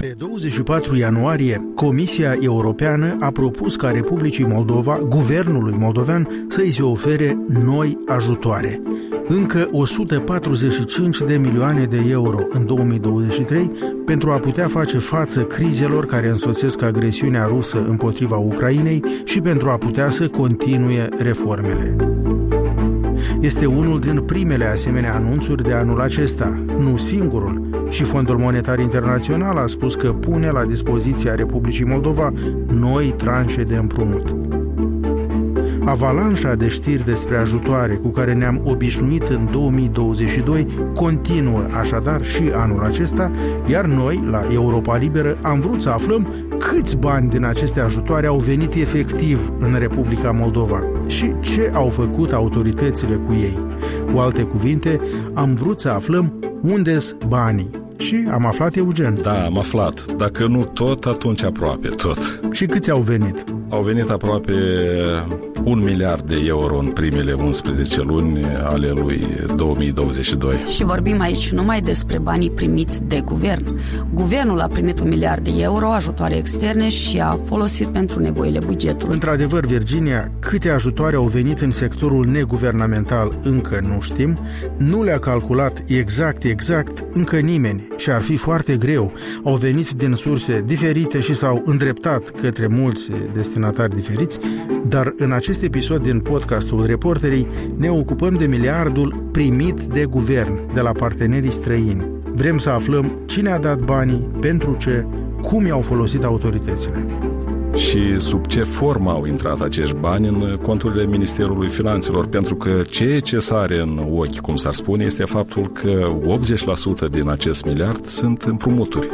Pe 24 ianuarie, Comisia Europeană a propus ca Republicii Moldova, guvernului moldovean, să îi se ofere noi ajutoare. Încă 145 de milioane de euro în 2023 pentru a putea face față crizelor care însoțesc agresiunea rusă împotriva Ucrainei și pentru a putea să continue reformele. Este unul din primele asemenea anunțuri de anul acesta, nu singurul, și Fondul Monetar Internațional a spus că pune la dispoziția Republicii Moldova noi tranșe de împrumut. Avalanșa de știri despre ajutoare cu care ne-am obișnuit în 2022 continuă așadar și anul acesta, iar noi, la Europa Liberă, am vrut să aflăm câți bani din aceste ajutoare au venit efectiv în Republica Moldova și ce au făcut autoritățile cu ei. Cu alte cuvinte, am vrut să aflăm unde-s banii. Și am aflat, Eugen. Da, am aflat. Dacă nu tot, atunci aproape tot. Și câți au venit? Au venit aproape 1 miliard de euro în primele 11 luni ale lui 2022. Și vorbim aici numai despre banii primiți de guvern. Guvernul a primit 1 miliard de euro ajutoare externe și a folosit pentru nevoile bugetului. Într-adevăr, Virginia, câte ajutoare au venit în sectorul neguvernamental încă nu știm. Nu le-a calculat exact încă nimeni și ar fi foarte greu. Au venit din surse diferite și s-au îndreptat către mulți destinatari diferiți, dar în acest episod din podcastul Reporterii ne ocupăm de miliardul primit de guvern, de la partenerii străini. Vrem să aflăm cine a dat banii, pentru ce, cum i-au folosit autoritățile. Și sub ce formă au intrat acești bani în conturile Ministerului Finanțelor, pentru că ceea ce sare în ochi, cum s-ar spune, este faptul că 80% din acest miliard sunt împrumuturi.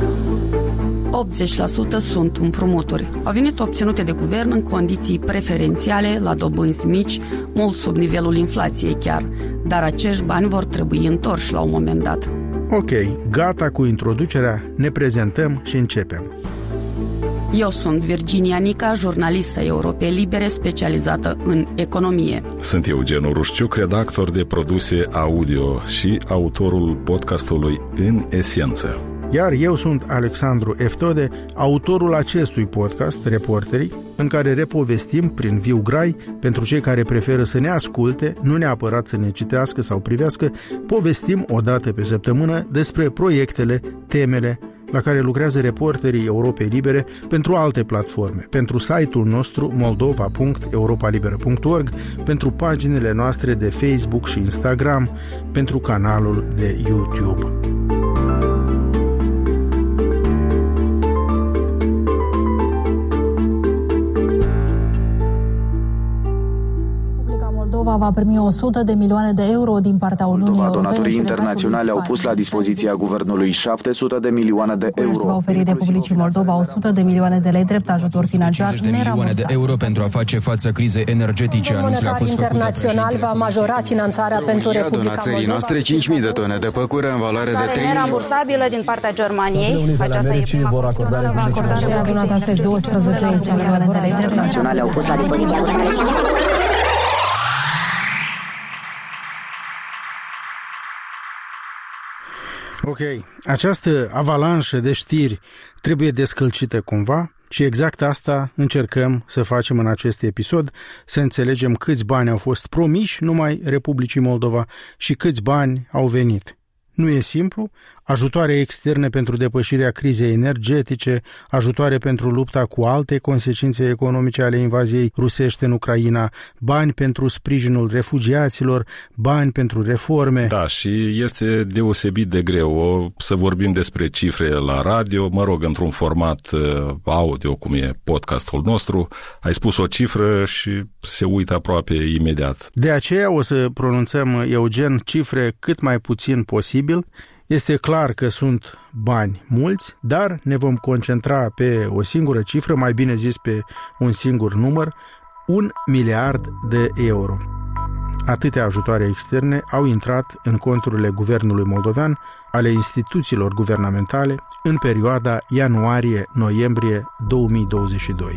80% sunt împrumuturi. Au venit obținute de guvern în condiții preferențiale, la dobânzi mici, mult sub nivelul inflației chiar, dar acești bani vor trebui întorși la un moment dat. Ok, gata cu introducerea, ne prezentăm și începem. Eu sunt Virginia Nica, jurnalistă Europei Libere specializată în economie. Sunt Eugen Urușciuc, redactor de produse audio și autorul podcastului În Esență. Iar eu sunt Alexandru Eftode, autorul acestui podcast, Reporterii, în care repovestim prin viu grai, pentru cei care preferă să ne asculte, nu neapărat să ne citească sau privească, povestim o dată pe săptămână despre proiectele, temele la care lucrează Reporterii Europei Libere pentru alte platforme, pentru site-ul nostru moldova.europalibera.org, pentru paginile noastre de Facebook și Instagram, pentru canalul de YouTube. Va primi 100 de milioane de euro din partea Uniunii Europene. Donatorii internaționali au pus la dispoziția guvernului 700 de milioane de euro. Va oferi Republicii Moldova 100 de milioane de lei drept ajutor financiar nerambursat. 50 de milioane de euro pentru a face față crizei energetice. Anunțul a fost internațional va majora finanțarea pentru Republica Moldova. Țării noastre 5.000 de tone de păcură în valoare de 3 nerambursabilă din partea Germaniei. Aceasta e prima acordare. Acordarea adunată astăzi 12 milioane de lei drept naționale au pus la dispoziția guvernului. Ok, această avalanșă de știri trebuie descălcită cumva și exact asta încercăm să facem în acest episod, să înțelegem câți bani au fost promiși numai Republicii Moldova și câți bani au venit. Nu e simplu, ajutoare externe pentru depășirea crizei energetice, ajutoare pentru lupta cu alte consecințe economice ale invaziei rusești în Ucraina, bani pentru sprijinul refugiaților, bani pentru reforme. Da, și este deosebit de greu să vorbim despre cifre la radio, într-un format audio, cum e podcastul nostru, ai spus o cifră și se uită aproape imediat. De aceea o să pronunțăm, Eugen, cifre cât mai puțin posibil. Este clar că sunt bani mulți, dar ne vom concentra pe o singură cifră, mai bine zis pe un singur număr, 1 miliard de euro. Atâtea ajutoare externe au intrat în conturile guvernului moldovean, ale instituțiilor guvernamentale, în perioada ianuarie-noiembrie 2022.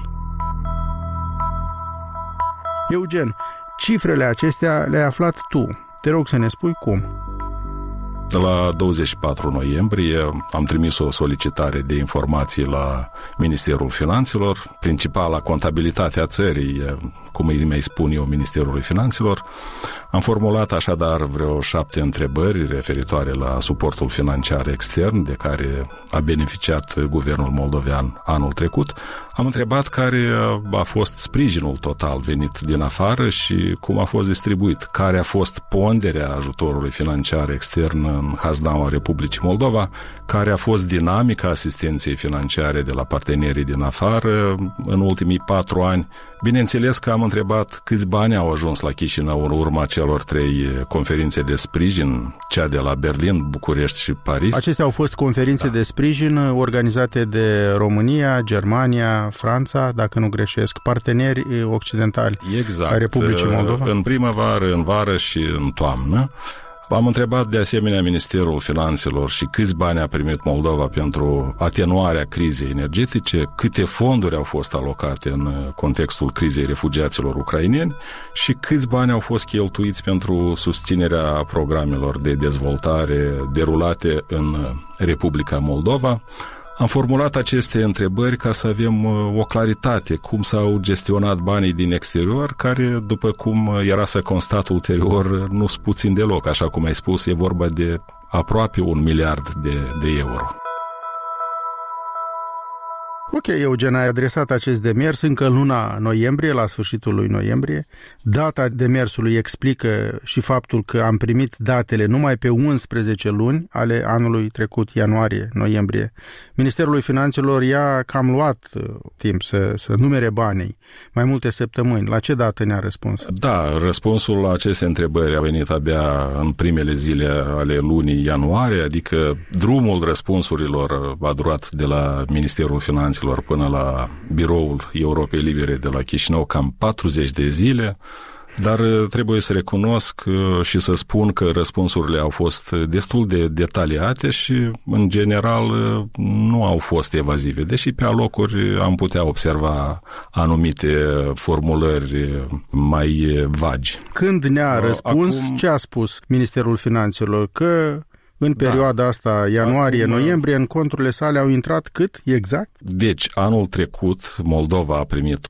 Eugen, cifrele acestea le-ai aflat tu. Te rog să ne spui cum. La 24 noiembrie am trimis o solicitare de informații la Ministerul Finanțelor, principala contabilitate a țării, cum îi mai spun eu, Ministerului Finanțelor. Am formulat așadar vreo 7 întrebări referitoare la suportul financiar extern de care a beneficiat guvernul moldovean anul trecut. Am întrebat care a fost sprijinul total venit din afară și cum a fost distribuit, care a fost ponderea ajutorului financiar extern în haznaua Republicii Moldova, care a fost dinamica asistenței financiare de la partenerii din afară în ultimii 4 ani. Bineînțeles că am întrebat câți bani au ajuns la Chișinău în urma celor 3 conferințe de sprijin, cea de la Berlin, București și Paris. Acestea au fost conferințe de sprijin organizate de România, Germania, Franța, dacă nu greșesc, parteneri occidentali ai Republicii Moldova. În primăvară, în vară și în toamnă. Am întrebat de asemenea Ministerul Finanțelor și câți bani a primit Moldova pentru atenuarea crizei energetice, câte fonduri au fost alocate în contextul crizei refugiaților ucraineni și câți bani au fost cheltuiți pentru susținerea programelor de dezvoltare derulate în Republica Moldova. Am formulat aceste întrebări ca să avem o claritate cum s-au gestionat banii din exterior, care, după cum era să constat ulterior, nu sunt puțin deloc. Așa cum ai spus, e vorba de aproape 1 miliard de euro. Ok, Eugen, ai adresat acest demers încă în luna noiembrie, la sfârșitul lui noiembrie. Data demersului explică și faptul că am primit datele numai pe 11 luni ale anului trecut, ianuarie-noiembrie. Ministerul Finanțelor i-a cam luat timp să numere banii, mai multe săptămâni. La ce dată ne-a răspuns? Da, răspunsul la aceste întrebări a venit abia în primele zile ale lunii ianuarie, adică drumul răspunsurilor a durat de la Ministerul Finanțelor până la biroul Europei Libere de la Chișinău cam 40 de zile, dar trebuie să recunosc și să spun că răspunsurile au fost destul de detaliate și, în general, nu au fost evazive, deși pe alocuri am putea observa anumite formulări mai vagi. Când ne-a răspuns, ce a spus Ministerul Finanțelor? Că în perioada asta, ianuarie-noiembrie, în conturile sale au intrat cât exact? Deci, anul trecut, Moldova a primit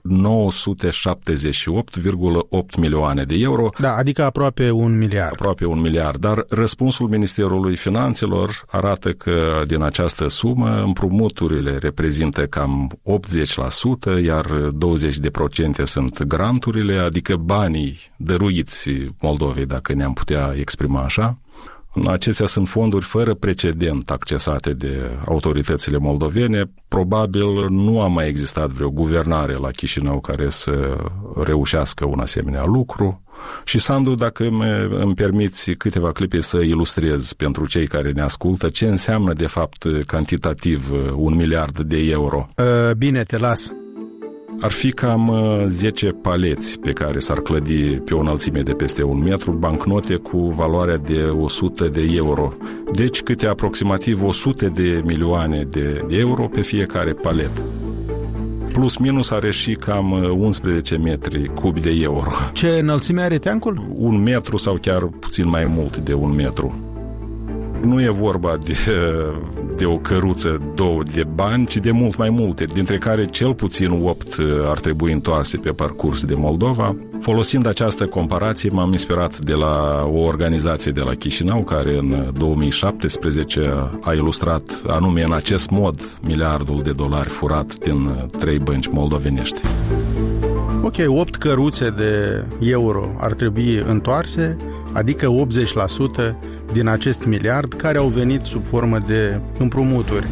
978,8 milioane de euro. Da, adică aproape 1 miliard. Aproape 1 miliard, dar răspunsul Ministerului Finanțelor arată că din această sumă împrumuturile reprezintă cam 80%, iar 20% sunt granturile, adică banii dăruiți Moldovei, dacă ne-am putea exprima așa. Acestea sunt fonduri fără precedent accesate de autoritățile moldovene. Probabil nu a mai existat vreo guvernare la Chișinău care să reușească un asemenea lucru. Și, Sandu, dacă îmi permiți câteva clipe să ilustrez pentru cei care ne ascultă ce înseamnă de fapt cantitativ 1 miliard de euro. Bine, te las. Ar fi cam 10 paleți pe care s-ar clădi pe o înălțime de peste 1 metru, bancnote cu valoarea de 100 de euro. Deci câte aproximativ 100 de milioane de euro pe fiecare palet. Plus minus are și cam 11 metri cubi de euro. Ce înălțime are teancul? 1 metru sau chiar puțin mai mult de 1 metru. Nu e vorba de o căruță, 2 de bani, ci de mult mai multe, dintre care cel puțin 8 ar trebui întoarse pe parcurs de Moldova. Folosind această comparație, m-am inspirat de la o organizație de la Chișinău, care în 2017 a ilustrat anume în acest mod miliardul de dolari furat din 3 bănci moldovenești. Ok, 8 căruțe de euro ar trebui întoarse, adică 80% din acest miliard care au venit sub formă de împrumuturi.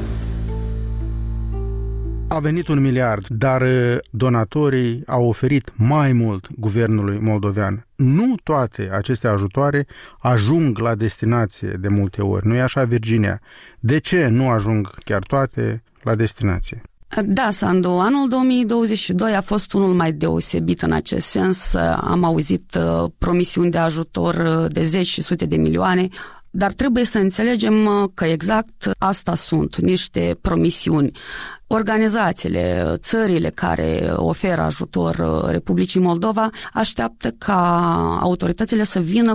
A venit 1 miliard, dar donatorii au oferit mai mult guvernului moldovean. Nu toate aceste ajutoare ajung la destinație de multe ori. Nu e așa, Virginia? De ce nu ajung chiar toate la destinație? Da, Sandu, anul 2022 a fost unul mai deosebit în acest sens. Am auzit promisiuni de ajutor de 10 și sute de milioane, dar trebuie să înțelegem că exact asta sunt, niște promisiuni. Organizațiile, țările care oferă ajutor Republicii Moldova așteaptă ca autoritățile să vină cu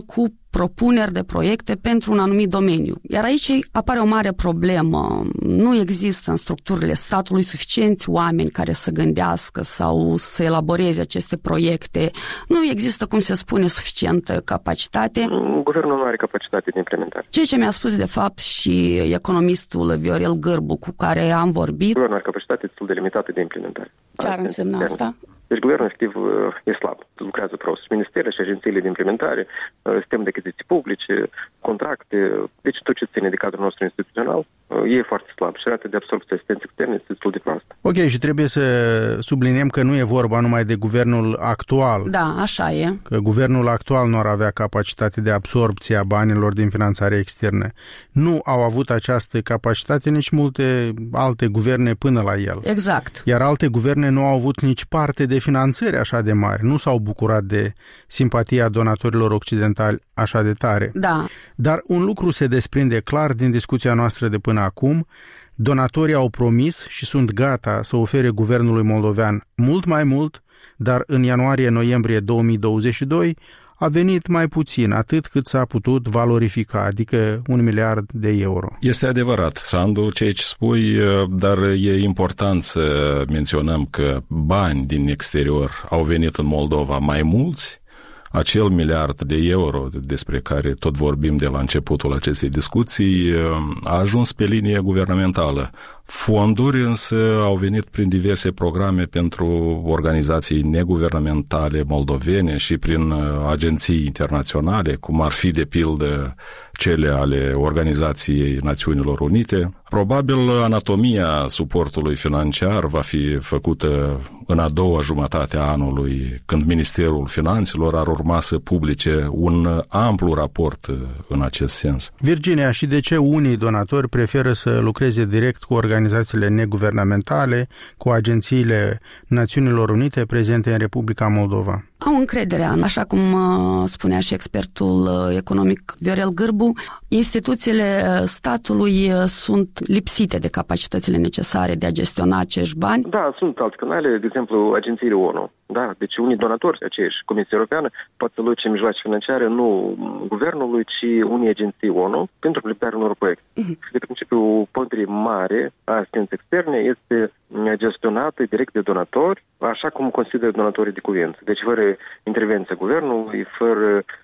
propuneri de proiecte pentru un anumit domeniu. Iar aici apare o mare problemă. Nu există în structurile statului suficienți oameni care să gândească sau să elaboreze aceste proiecte. Nu există, cum se spune, suficientă capacitate. Guvernul nu are capacitate de implementare. Ceea ce mi-a spus de fapt și economistul Viorel Gârbu, cu care am vorbit. Guvernul are capacitate destul de limitată de implementare. Ce ar însemna asta? Deci guvernul efectiv e slab. Lucrează prost. Ministerele și agențiile de implementare, sistemul de achiziții publice, contracte, deci tot ce ține de cadrul nostru instituțional, e foarte slab și rata de absorbție asistență externe este destul de proastă. Ok, și trebuie să subliniem că nu e vorba numai de guvernul actual. Da, așa e. Că guvernul actual nu ar avea capacitate de absorbție a banilor din finanțare externă. Nu au avut această capacitate nici multe alte guverne până la el. Exact. Iar alte guverne nu au avut nici parte de finanțări așa de mari. Nu s-au bucurat de simpatia donatorilor occidentali așa de tare. Da. Dar un lucru se desprinde clar din discuția noastră de până acum. Donatorii au promis și sunt gata să ofere guvernului moldovean mult mai mult, dar în ianuarie-noiembrie 2022 a venit mai puțin, atât cât s-a putut valorifica, adică 1 miliard de euro. Este adevărat, Sandu, ceea ce spui, dar e important să menționăm că bani din exterior au venit în Moldova mai mulți. Acel miliard de euro despre care tot vorbim de la începutul acestei discuții a ajuns pe linie guvernamentală. Fonduri însă au venit prin diverse programe pentru organizații neguvernamentale moldovene și prin agenții internaționale, cum ar fi de pildă cele ale Organizației Națiunilor Unite. Probabil anatomia suportului financiar va fi făcută în a doua jumătate a anului, când Ministerul Finanțelor ar urma să publice un amplu raport în acest sens. Virginia, și de ce unii donatori preferă să lucreze direct cu organizațiile neguvernamentale, cu agențiile Națiunilor Unite prezente în Republica Moldova? Au încredere, așa cum spunea și expertul economic Viorel Gârbu, instituțiile statului sunt lipsite de capacitățile necesare de a gestiona acești bani. Da, sunt alte canale, de exemplu, agențiile ONU. Da, deci unii donatori, aceiași Comisia Europeană, pot să luce mijloace financiare nu guvernului, ci unii agenții ONU pentru implementarea unor proiecte. De principiu, o pondere mare a asistenței externe este gestionată direct de donatori, așa cum consideră donatorii de cuvință. Deci fără intervenția guvernului, fără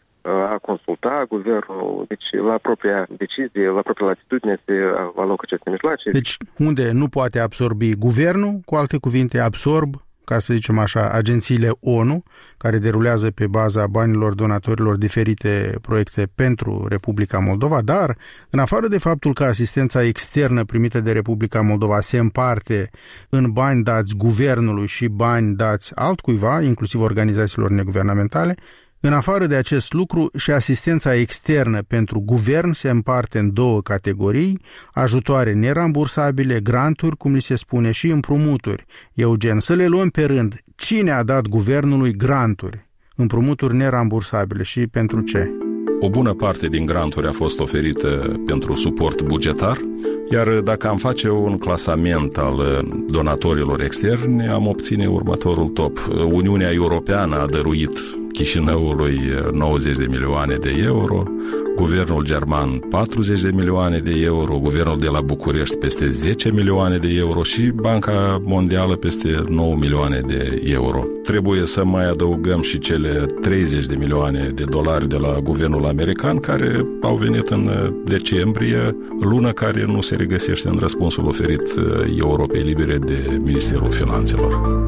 a consulta guvernul, deci la propria decizie, la propria latitudine se alocă aceste mijloace. Deci unde nu poate absorbi guvernul, cu alte cuvinte absorb, ca să zicem așa, agențiile ONU, care derulează pe baza banilor donatorilor diferite proiecte pentru Republica Moldova, dar, în afară de faptul că asistența externă primită de Republica Moldova se împarte în bani dați guvernului și bani dați altcuiva, inclusiv organizațiilor neguvernamentale, în afară de acest lucru, și asistența externă pentru guvern se împarte în două categorii: ajutoare nerambursabile, granturi, cum li se spune, și împrumuturi. Eugen, să le luăm pe rând. Cine a dat guvernului granturi, împrumuturi nerambursabile și pentru ce? O bună parte din granturi a fost oferită pentru suport bugetar, iar dacă am face un clasament al donatorilor externi, am obține următorul top. Uniunea Europeană a dăruit Chișinăului 90 de milioane de euro, guvernul german 40 de milioane de euro, guvernul de la București peste 10 milioane de euro și Banca Mondială peste 9 milioane de euro. Trebuie să mai adăugăm și cele 30 de milioane de dolari de la guvernul american, care au venit în decembrie, lună care nu se regăsește în răspunsul oferit Europei Libere de Ministerul Finanțelor.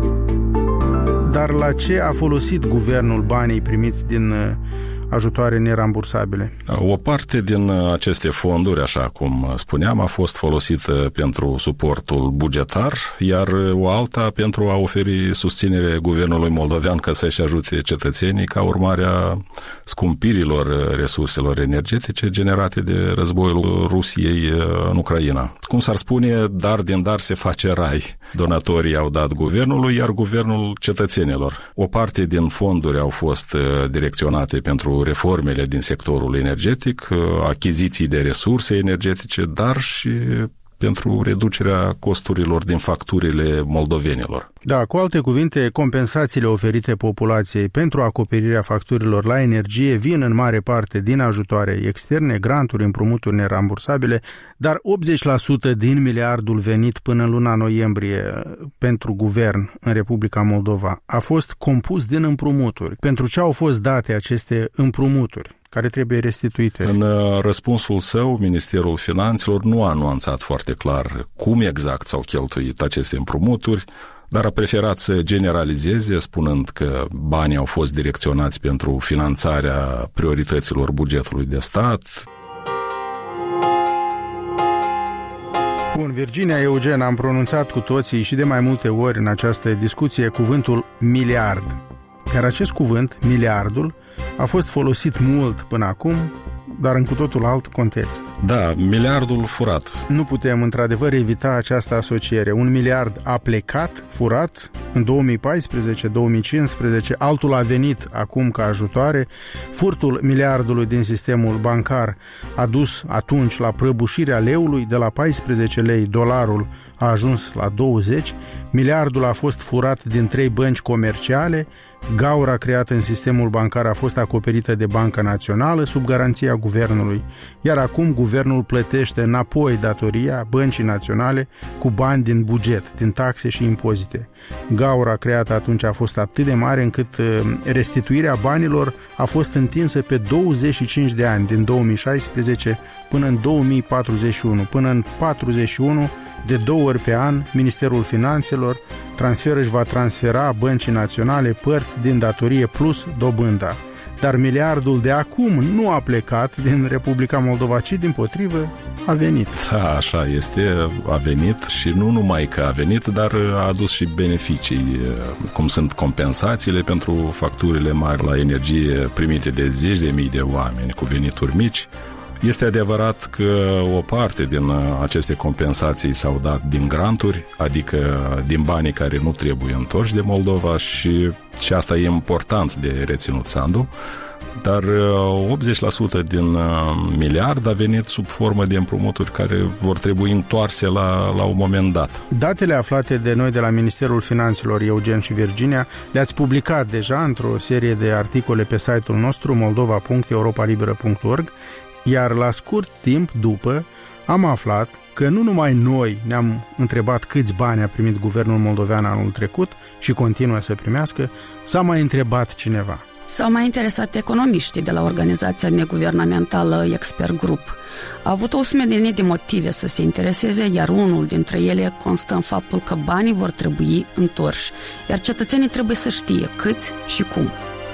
Dar la ce a folosit guvernul banii primiți din ajutoare nerambursabile? O parte din aceste fonduri, așa cum spuneam, a fost folosită pentru suportul bugetar, iar o alta pentru a oferi susținere guvernului moldovean ca să-și ajute cetățenii ca urmare a scumpirilor resurselor energetice generate de războiul Rusiei în Ucraina. Cum s-ar spune, dar din dar se face rai. Donatorii au dat guvernului, iar guvernul cetățenilor. O parte din fonduri au fost direcționate pentru reformele din sectorul energetic, achiziții de resurse energetice, dar și pentru reducerea costurilor din facturile moldovenilor. Da, cu alte cuvinte, compensațiile oferite populației pentru acoperirea facturilor la energie vin în mare parte din ajutoare externe, granturi, împrumuturi nerambursabile, dar 80% din miliardul venit până în luna noiembrie pentru guvern în Republica Moldova a fost compus din împrumuturi. Pentru ce au fost date aceste împrumuturi care trebuie restituite? În răspunsul său, Ministerul Finanțelor nu a nuanțat foarte clar cum exact s-au cheltuit aceste împrumuturi, dar a preferat să generalizeze, spunând că banii au fost direcționați pentru finanțarea priorităților bugetului de stat. Bun, Virginia, Eugen, am pronunțat cu toții și de mai multe ori în această discuție cuvântul miliard. Iar acest cuvânt, miliardul, a fost folosit mult până acum, dar în cu totul alt context. Da, miliardul furat. Nu putem, într-adevăr, evita această asociere. Un miliard a plecat, furat, în 2014-2015, altul a venit acum ca ajutoare. Furtul miliardului din sistemul bancar a dus atunci la prăbușirea leului, de la 14 lei dolarul a ajuns la 20. Miliardul a fost furat din 3 bănci comerciale. Gaura creată în sistemul bancar a fost acoperită de Banca Națională sub garanția guvernului, iar acum guvernul plătește înapoi datoria băncii naționale cu bani din buget, din taxe și impozite. Gaura creată atunci a fost atât de mare încât restituirea banilor a fost întinsă pe 25 de ani, din 2016 până în 2041. Până în 41, de 2 ori pe an, Ministerul Finanțelor își va transfera băncii naționale părți din datorie plus dobânda. Dar miliardul de acum nu a plecat din Republica Moldova, ci dimpotrivă a venit. Da, așa este, a venit și nu numai că a venit, dar a adus și beneficii, cum sunt compensațiile pentru facturile mari la energie primite de zeci de mii de oameni cu venituri mici. Este adevărat că o parte din aceste compensații s-au dat din granturi, adică din banii care nu trebuie întorși de Moldova și asta e important de reținut, Sandu, dar 80% din miliard a venit sub formă de împrumuturi care vor trebui întoarse la un moment dat. Datele aflate de noi de la Ministerul Finanțelor, Eugen și Virginia, le-ați publicat deja într-o serie de articole pe site-ul nostru moldova.europalibera.org. Iar la scurt timp după am aflat că nu numai noi ne-am întrebat câți bani a primit guvernul moldovean anul trecut și continuă să primească, s-a mai întrebat cineva. S-au mai interesat economiștii de la organizația neguvernamentală Expert Group. A avut o sumedenie de motive să se intereseze, iar unul dintre ele constă în faptul că banii vor trebui întorși, iar cetățenii trebuie să știe câți și cum.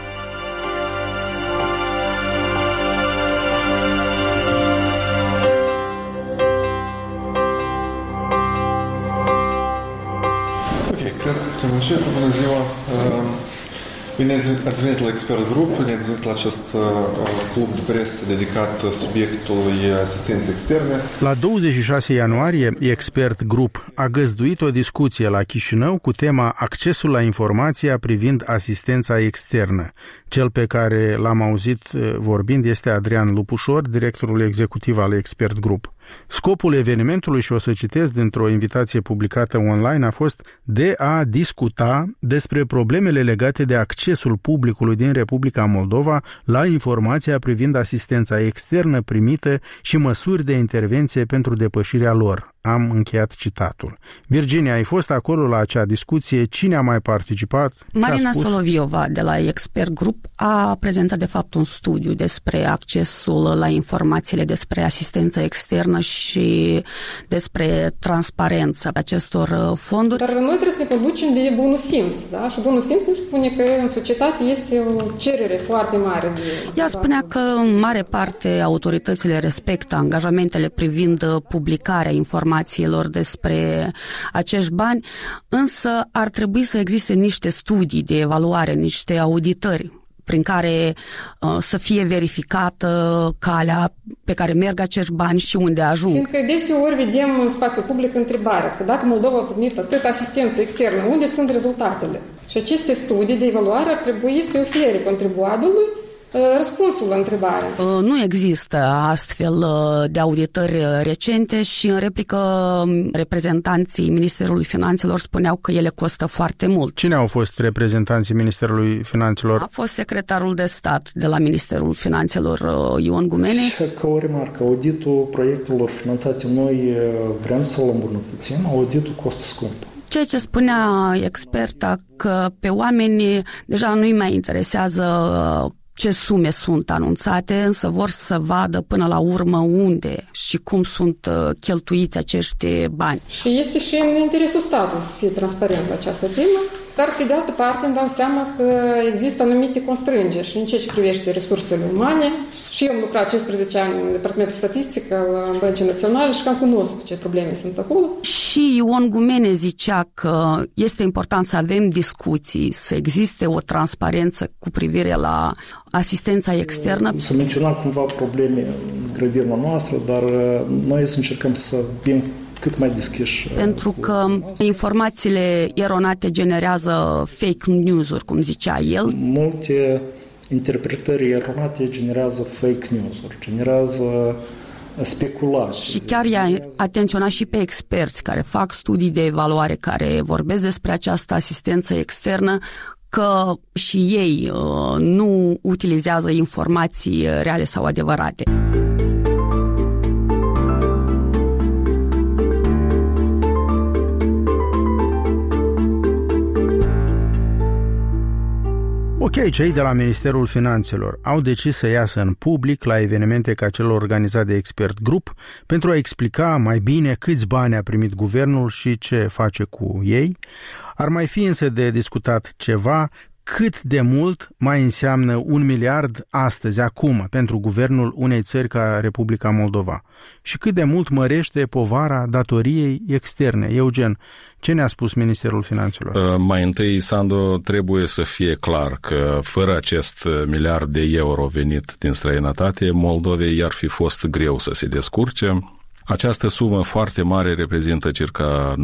Bună ziua! Bine ați venit la Expert Group, bine ați venit la acest club de presă dedicat subiectului asistenței externe. La 26 ianuarie, Expert Group a găzduit o discuție la Chișinău cu tema accesul la informația privind asistența externă. Cel pe care l-am auzit vorbind este Adrian Lupușor, directorul executiv al Expert Group. Scopul evenimentului, și o să citesc dintr-o invitație publicată online, a fost de a discuta despre problemele legate de accesul publicului din Republica Moldova la informația privind asistența externă primită și măsuri de intervenție pentru depășirea lor. Am încheiat citatul. Virginia, ai fost acolo la acea discuție? Cine a mai participat? Marina Soloviova de la Expert Group a prezentat de fapt un studiu despre accesul la informațiile despre asistență externă și despre transparența acestor fonduri. Dar noi trebuie să ne conducem de bunul simț, da? Și bunul simț ne spune că în societate este o cerere foarte mare. Ea spunea că în mare parte autoritățile respectă angajamentele privind publicarea informațiilor despre acești bani, însă ar trebui să existe niște studii de evaluare, niște auditări prin care să fie verificată calea pe care merg acești bani și unde ajung. Fiindcă deseori vedem în spațiul public întrebarea că dacă Moldova a primit atât asistență externă, unde sunt rezultatele? Și aceste studii de evaluare ar trebui să ofere contribuabilului răspunsul la întrebare. Nu există astfel de auditări recente și în replică reprezentanții Ministerului Finanțelor spuneau că ele costă foarte mult. Cine au fost reprezentanții Ministerului Finanțelor? A fost secretarul de stat de la Ministerul Finanțelor, Ion Gumene. Ca o remarcă, auditul proiectelor finanțate noi vrem să-l îmbunătățim, auditul costă scump. Ceea ce spunea experta, că pe oameni deja nu-i mai interesează ce sume sunt anunțate, însă vor să vadă până la urmă unde și cum sunt cheltuiți acești bani. Și este și în interesul statului să fie transparent la această temă, dar pe de altă parte îmi dau seama că există anumite constrângeri și în ceea ce privește resursele umane. Și eu am lucrat 15 ani în Departamentul Statistic al Băncii Naționale și cam cunosc ce probleme sunt acolo. Și Ion Gumene zicea că este important să avem discuții, să existe o transparență cu privire la asistența externă. S-a menționat cumva probleme în grădina noastră, dar noi să încercăm să fim cât mai deschiși. Pentru că informațiile eronate generează fake news-uri, cum zicea el. Multe interpretări eronate generează fake news-uri, generează speculații. Și chiar i-a atenționat și pe experți care fac studii de evaluare, care vorbesc despre această asistență externă, că și ei nu utilizează informații reale sau adevărate. Ok, cei de la Ministerul Finanțelor au decis să iasă în public la evenimente ca cel organizat de Expert Group pentru a explica mai bine câți bani a primit guvernul și ce face cu ei. Ar mai fi însă de discutat ceva, cât de mult mai înseamnă 1 miliard astăzi, acum, pentru guvernul unei țări ca Republica Moldova și cât de mult mărește povara datoriei externe. Eugen, ce ne-a spus Ministerul Finanțelor? Mai întâi, Sandu, trebuie să fie clar că fără acest miliard de euro venit din străinătate, Moldovei i-ar fi fost greu să se descurce. Această sumă foarte mare reprezintă circa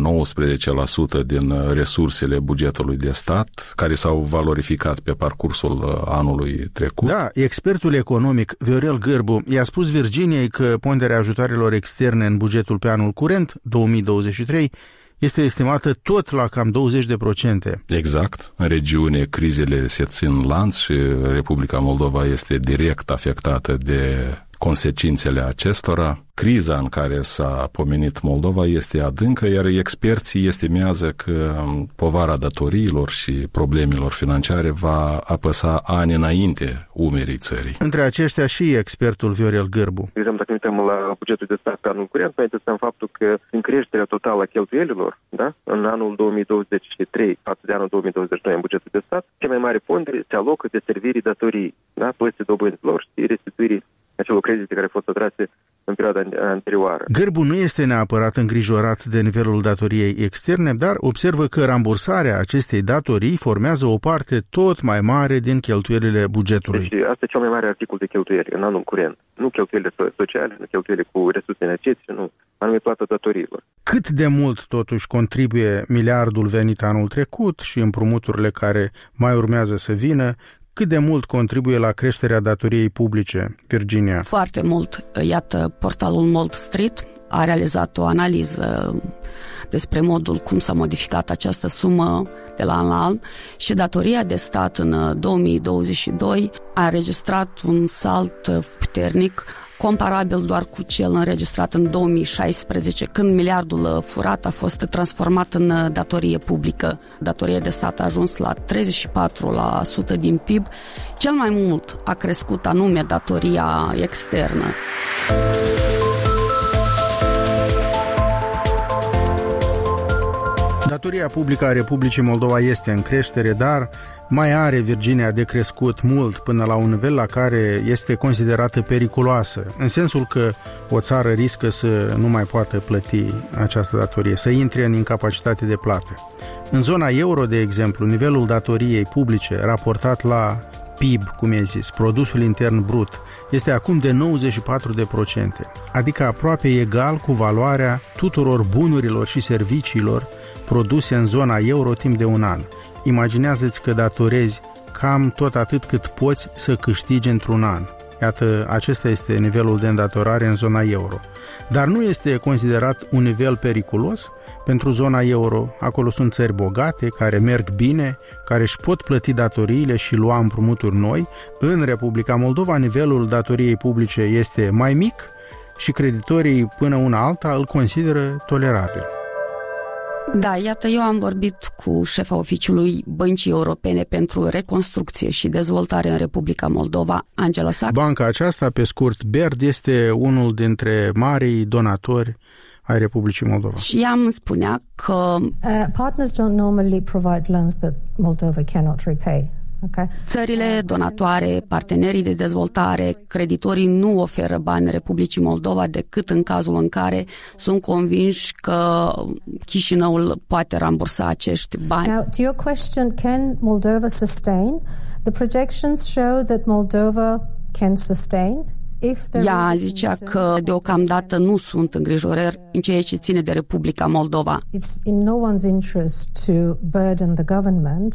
19% din resursele bugetului de stat, care s-au valorificat pe parcursul anului trecut. Da, expertul economic Viorel Gârbu i-a spus Virginiei că ponderea ajutoarelor externe în bugetul pe anul curent, 2023, este estimată tot la cam 20%. Exact. În regiune crizele se țin lanț și Republica Moldova este direct afectată de consecințele acestora. Criza în care s-a pomenit Moldova este adâncă, iar experții estimează că povara datoriilor și problemelor financiare va apăsa ani înainte umerii țării. Între aceștia și expertul Viorel Gârbu. De exemplu, dacă ne uităm la bugetul de stat pe anul curent, noi testăm faptul că în creșterea totală a cheltuielilor, da, în anul 2023 față de anul 2022 în bugetul de stat, cea mai mare pondere se alocă de servirii datorii, da, plății dobânzilor și restituirii acelor credite care au fost atrase în perioada anterioară. Gârbu nu este neapărat îngrijorat de nivelul datoriei externe, dar observă că rambursarea acestei datorii formează o parte tot mai mare din cheltuielile bugetului. Deci asta e cel mai mare articol de cheltuieli în anul curent. Nu cheltuielile sociale, nu cheltuielile cu resurse energetice, nu, anume plata datoriilor. Cât de mult totuși contribuie miliardul venit anul trecut și împrumuturile care mai urmează să vină? Cât de mult contribuie la creșterea datoriei publice, Virginia? Foarte mult. Iată, portalul Mold Street a realizat o analiză despre modul cum s-a modificat această sumă de la an la an și datoria de stat în 2022 a înregistrat un salt puternic, comparabil doar cu cel înregistrat în 2016, când miliardul furat a fost transformat în datorie publică. Datoria de stat a ajuns la 34% din PIB. Cel mai mult a crescut anume datoria externă. Datoria publică a Republicii Moldova este în creștere, dar mai are Virginia de crescut mult până la un nivel la care este considerată periculoasă, în sensul că o țară riscă să nu mai poată plăti această datorie, să intre în incapacitate de plată. În zona euro, de exemplu, nivelul datoriei publice raportat la PIB, cum e zis, produsul intern brut, este acum de 94%, adică aproape egal cu valoarea tuturor bunurilor și serviciilor produse în zona euro timp de un an. Imaginează-ți că datorezi cam tot atât cât poți să câștigi într-un an. Iată, acesta este nivelul de îndatorare în zona euro. Dar nu este considerat un nivel periculos pentru zona euro. Acolo sunt țări bogate, care merg bine, care își pot plăti datoriile și lua împrumuturi noi. În Republica Moldova, nivelul datoriei publice este mai mic și creditorii până una alta îl consideră tolerabil. Da, iată, eu am vorbit cu șefa oficiului Băncii Europene pentru Reconstrucție și Dezvoltare în Republica Moldova, Angela Sachs. Banca aceasta, pe scurt BERD, este unul dintre marii donatori ai Republicii Moldova. Și ea îmi spunea că partners don't normally provide loans that Moldova cannot repay. Okay. Țările donatoare, partenerii de dezvoltare, creditorii nu oferă bani Republicii Moldova decât în cazul în care sunt convinși că Chișinăul poate rambursa acești bani. Now, to your question, can Moldova sustain? The projections show that Moldova can sustain. Ea zicea că deocamdată nu sunt îngrijorări în ceea ce ține de Republica Moldova. It's in no one's interest to burden the government.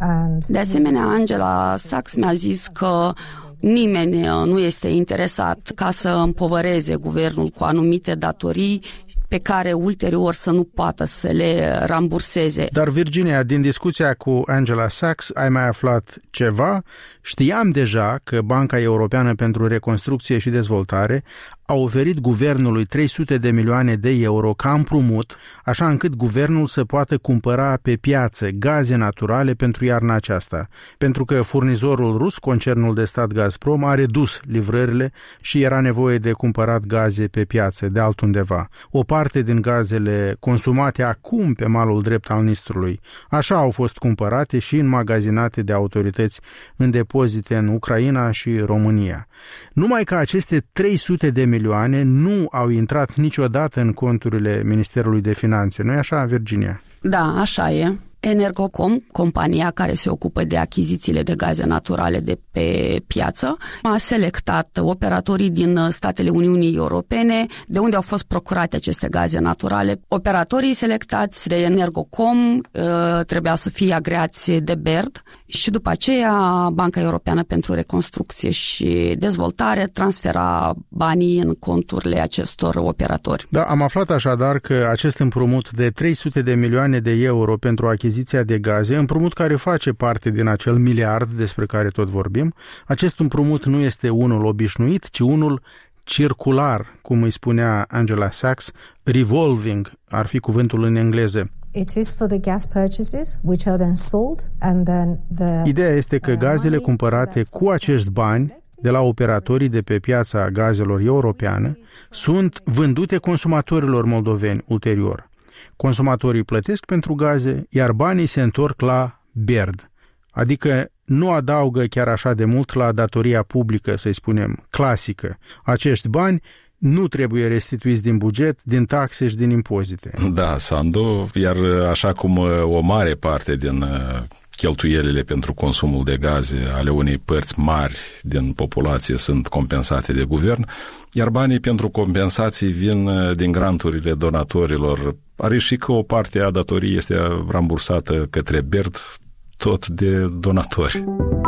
De asemenea, Angela Sachs mi-a zis că nimeni nu este interesat ca să împovăreze guvernul cu anumite datorii pe care ulterior să nu poată să le ramburseze. Dar, Virginia, din discuția cu Angela Sachs ai mai aflat ceva? Știam deja că Banca Europeană pentru Reconstrucție și Dezvoltare a oferit guvernului 300 de milioane de euro ca împrumut, așa încât guvernul să poată cumpăra pe piață gaze naturale pentru iarna aceasta, pentru că furnizorul rus, concernul de stat Gazprom, a redus livrările și era nevoie de cumpărat gaze pe piață de altundeva. O parte din gazele consumate acum pe malul drept al Nistrului, așa au fost cumpărate și înmagazinate de autorități în depozite în Ucraina și România. Numai că aceste 300 de milioane nu au intrat niciodată în conturile Ministerului de Finanțe. Nu-i așa, Virginia? Da, așa e. Energocom, compania care se ocupă de achizițiile de gaze naturale de pe piață, a selectat operatorii din statele Uniunii Europene de unde au fost procurate aceste gaze naturale. Operatorii selectați de Energocom trebuia să fie agreați de BERD și după aceea Banca Europeană pentru Reconstrucție și Dezvoltare transfera banii în conturile acestor operatori. Da, am aflat așadar că acest împrumut de 300 de milioane de euro pentru achiziția de gaze, împrumut care face parte din acel miliard despre care tot vorbim, acest împrumut nu este unul obișnuit, ci unul circular, cum îi spunea Angela Sachs, revolving, ar fi cuvântul în engleză. It is for the gas purchases, which are then sold, and then the Ideea este că gazele cumpărate cu acești bani de la operatorii de pe piața gazelor europeană sunt vândute consumatorilor moldoveni ulterior. Consumatorii plătesc pentru gaze, iar banii se întorc la BERD, adică nu adaugă chiar așa de mult la datoria publică, să-i spunem, clasică. Acești bani nu trebuie restituiți din buget, din taxe și din impozite. Da, Sandu, iar așa cum o mare parte din cheltuielile pentru consumul de gaze ale unei părți mari din populație sunt compensate de guvern, iar banii pentru compensații vin din granturile donatorilor. Are și că o parte a datoriei este rambursată către BERD, tot de donatori.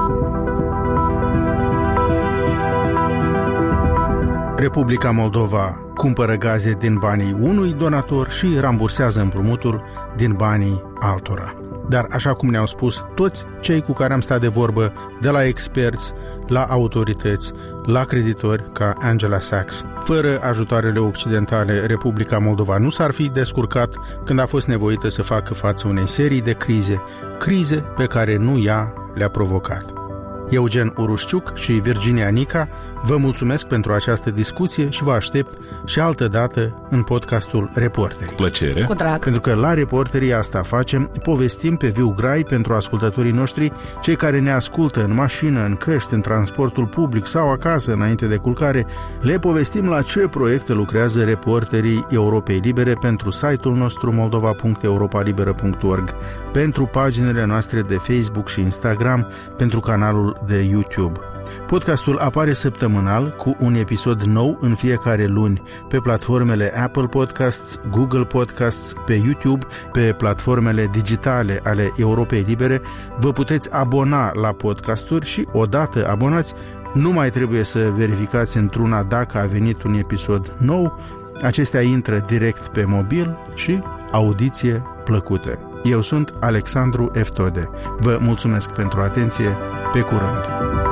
Republica Moldova cumpără gaze din banii unui donator și rambursează împrumutul din banii altora. Dar, așa cum ne-au spus toți cei cu care am stat de vorbă, de la experți, la autorități, la creditori ca Angela Sachs, fără ajutoarele occidentale, Republica Moldova nu s-ar fi descurcat când a fost nevoită să facă față unei serii de crize pe care nu ea le-a provocat. Eugen Urușciuc și Virginia Nica vă mulțumesc pentru această discuție și vă aștept și altă dată în podcastul Reporterii. Plăcere. Cu drag. Pentru că la Reporterii asta facem, povestim pe viu grai pentru ascultătorii noștri, cei care ne ascultă în mașină, în căști, în transportul public sau acasă înainte de culcare, le povestim la ce proiecte lucrează Reporterii Europei Libere pentru site-ul nostru moldova.europalibera.org, pentru paginile noastre de Facebook și Instagram, pentru canalul canalul de YouTube. Podcastul apare săptămânal cu un episod nou în fiecare luni pe platformele Apple Podcasts, Google Podcasts, pe YouTube, pe platformele digitale ale Europei Libere. Vă puteți abona la podcasturi și, odată abonați, nu mai trebuie să verificați într-una dacă a venit un episod nou. Acestea intră direct pe mobil și audiție plăcută. Eu sunt Alexandru Eftode. Vă mulțumesc pentru atenție. Pe curând!